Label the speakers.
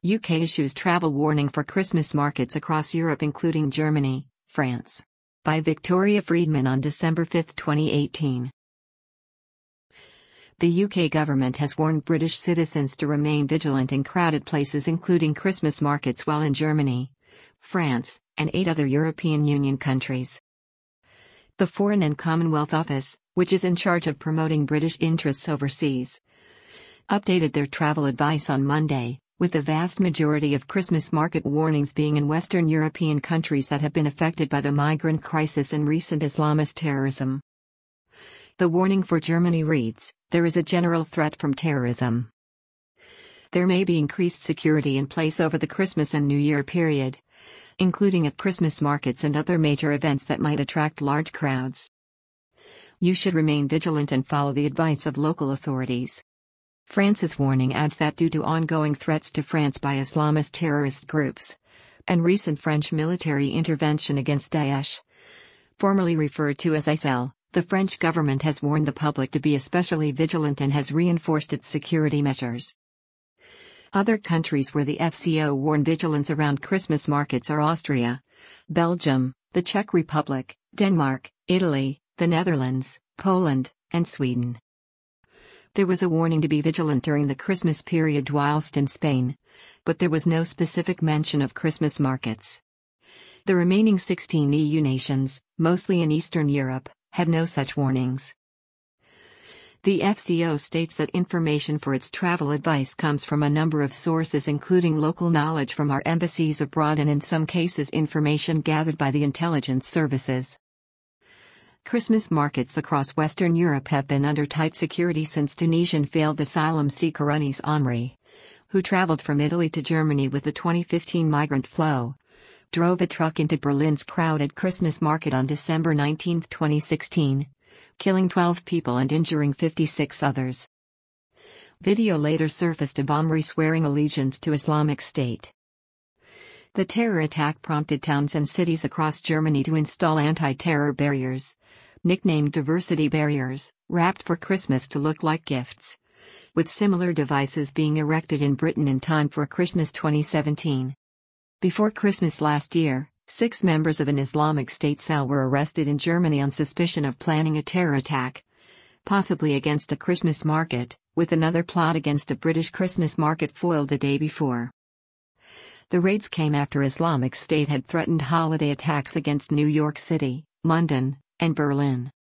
Speaker 1: UK issues travel warning for Christmas markets across Europe including Germany, France. By Victoria Friedman on December 5, 2018. The UK government has warned British citizens to remain vigilant in crowded places including Christmas markets while in Germany, France, and 8 other European Union countries. The Foreign and Commonwealth Office, which is in charge of promoting British interests overseas, updated their travel advice on Monday, with the vast majority of Christmas market warnings being in Western European countries that have been affected by the migrant crisis and recent Islamist terrorism. The warning for Germany reads, "There is a general threat from terrorism. There may be increased security in place over the Christmas and New Year period, including at Christmas markets and other major events that might attract large crowds. You should remain vigilant and follow the advice of local authorities." France's warning adds that due to ongoing threats to France by Islamist terrorist groups, and recent French military intervention against Daesh, formerly referred to as ISIL, the French government has warned the public to be especially vigilant and has reinforced its security measures. Other countries where the FCO warned vigilance around Christmas markets are Austria, Belgium, the Czech Republic, Denmark, Italy, the Netherlands, Poland, and Sweden. There was a warning to be vigilant during the Christmas period whilst in Spain, but there was no specific mention of Christmas markets. The remaining 16 EU nations, mostly in Eastern Europe, had no such warnings. The FCO states that information for its travel advice comes from a number of sources including local knowledge from our embassies abroad and in some cases information gathered by the intelligence services. Christmas markets across Western Europe have been under tight security since Tunisian failed asylum seeker Anis Amri, who traveled from Italy to Germany with the 2015 migrant flow, drove a truck into Berlin's crowded Christmas market on December 19, 2016. Killing 12 people and injuring 56 others. Video later surfaced of Amri swearing allegiance to Islamic State. The terror attack prompted towns and cities across Germany to install anti-terror barriers, nicknamed diversity barriers, wrapped for Christmas to look like gifts, with similar devices being erected in Britain in time for Christmas 2017. Before Christmas last year, 6 members of an Islamic State cell were arrested in Germany on suspicion of planning a terror attack, possibly against a Christmas market, with another plot against a British Christmas market foiled the day before. The raids came after Islamic State had threatened holiday attacks against New York City, London, and Berlin.